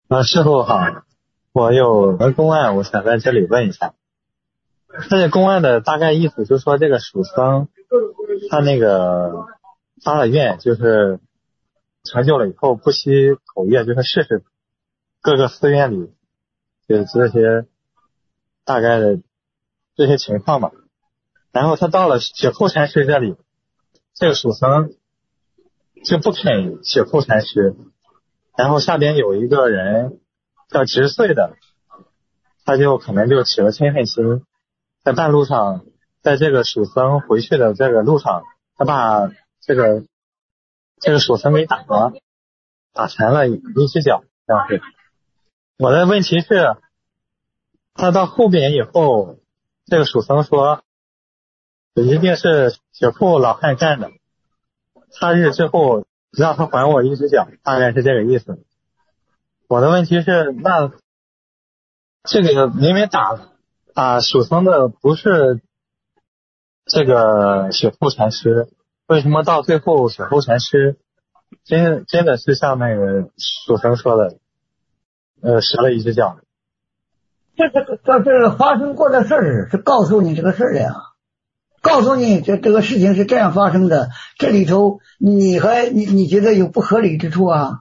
师傅好，我有个公案，我想在这里问一下。这个公案的大概意思就是说，这个属僧他那个发了愿，就是成就了以后不惜口业，就是试试各个寺院里就是这些大概的这些情况吧。然后他到了雪库禅师这里，这个属僧就不肯雪库禅师，然后下边有一个人叫直岁的，他就可能就起了嗔恨心，在半路上，在这个属僧回去的这个路上，他把这个属僧给打了，打残了一只脚，这样子。我的问题是，他到后边以后，这个属僧说一定是雪库老汉干的，他日之后让他还我一只脚，大概是这个意思。我的问题是，那这个明明打属僧的不是这个雪库禅师，为什么到最后雪库禅师真的是像那个属僧说的折了一只脚？ 这发生过的事儿是告诉你这个事儿呀，告诉你这个事情是这样发生的，这里头你觉得有不合理之处啊？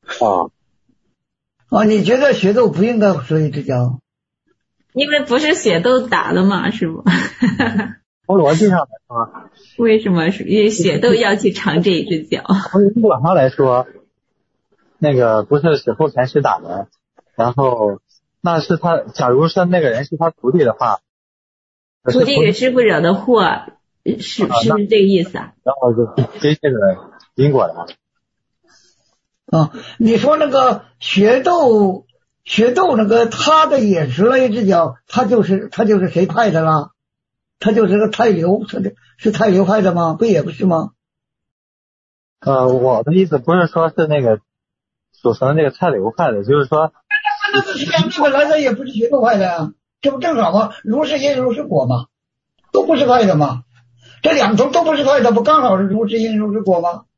你觉得血斗不应该折一只脚？ 因为不是血斗打的嘛，是不？ 从逻辑上来说， 为什么是因为血斗要去尝这一只脚？ 从因果上来说，那个不是雪库禅师打的，然后那是他，假如说那个人是他徒弟的话， 徒弟给师傅惹的祸，是不是这个意思啊？ 然后就背这个因果的。 你说那个血斗那个他的也折了一只脚，他就是谁派的啦？他就是个太流，是太流派的吗？不也不是吗？ 我的意思不是说是那个属成这个太流派的，就是说那个来的也不是血斗派的呀，这不正好吗？如是因如是果嘛，都不是派的嘛，这两头都不是派的，不刚好是如是因如是果吗？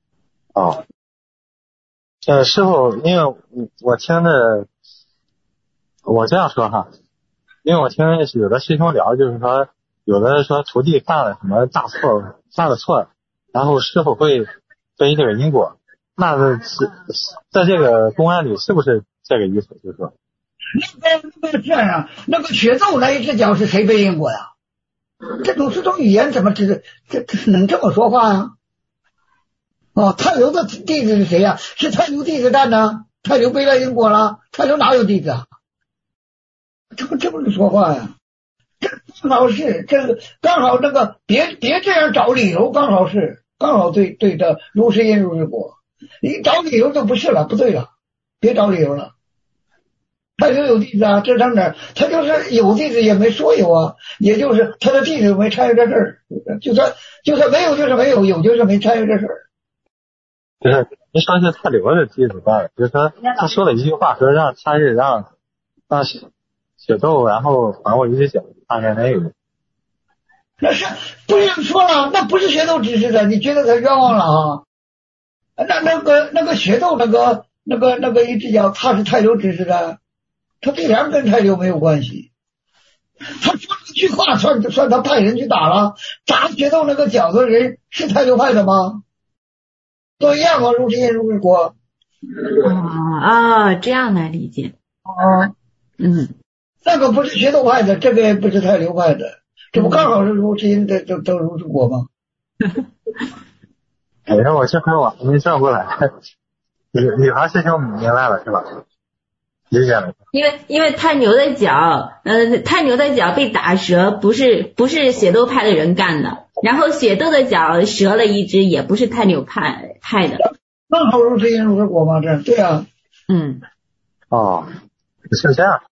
师傅，因为我听的，我这样说哈，因为我听有的师兄聊，就是说有的说徒弟犯了什么大错，犯了错，然后师傅会背这个因果，那是在这个公案里是不是这个意思？就是说那个这样，那个血斗那一只脚是谁背因果呀？这种语言怎么这能这么说话呀？太流的弟子是谁呀？是太流弟子干的，太流背了因果了，太流哪有弟子啊？这不是说话呀？这刚好是刚好那个别这样找理由，刚好对的，如是因如是果，你找理由就不是了，不对了，别找理由了。太流有弟子啊，这上哪儿？他就是有弟子也没说有啊，也就是他的弟子没参与这事儿，就算没有就是没有，有就是没参与这事儿。 就是您说是太流的弟子干了，就是说他说了一句话，说让血斗，然后还我一只脚，大概那个。 那是不是说了？那不是血斗指示的，你觉得他冤枉了啊？那个血斗那个一只脚，他是太流指示的，他必然跟太流没有关系。他说这句话算他派人去打了，打血斗那个脚的人是太流派的吗？都一样吗？如是因如是果。 这样来理解。 那个不是血斗派的，这个也不是太流派的，这不刚好是如是因都如是果吗？ 哎呀，我这会我还没转过来，女孩师兄明白了是吧？理解了。 因为太牛的脚被打折，不是血斗派的人干的，然后血斗的脚折了一只，也不是太牛派的。 刚好如是因如是果吗？这对啊。 是这样。